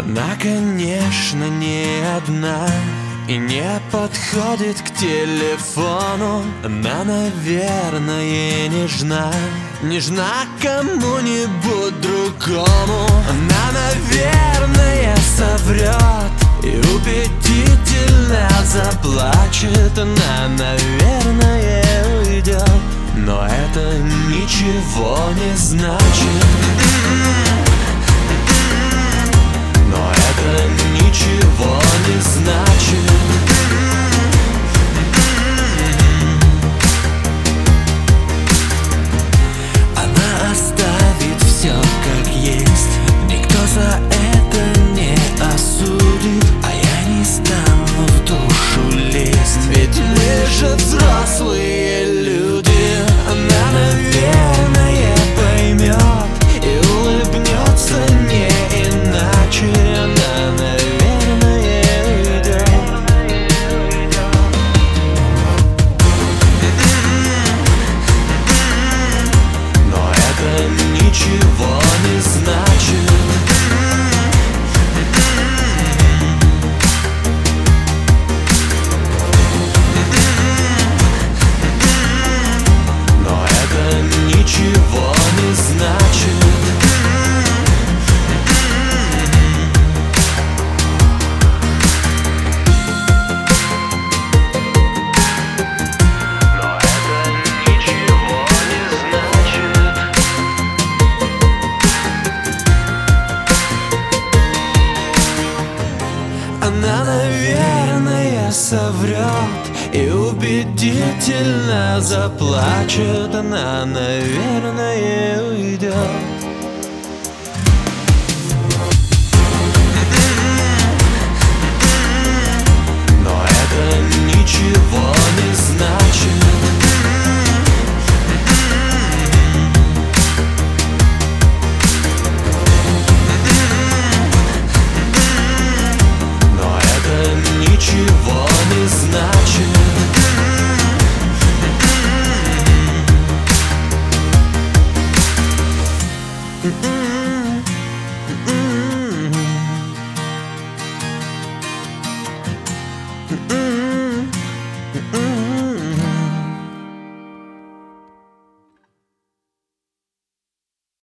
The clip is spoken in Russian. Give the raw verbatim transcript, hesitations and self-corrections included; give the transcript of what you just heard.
Она, конечно, не одна и не подходит к телефону. Она, наверное, нежна, нежна кому-нибудь другому. Она, наверное, соврет и убедительно заплачет. Она, наверное, уйдет, но это ничего не значит. Но это ничего не значит. Она оставит все как есть, никто за это не осудит, а я не стану в душу лезть, ведь мы же взрослые люди. Она, наверное, поймет и улыбнется не иначе. Она, наверное, уйдет. Но это ничего не значит. Но это ничего не значит. Она, наверное, соврет и убедительно заплачет. Она, наверное, уйдет.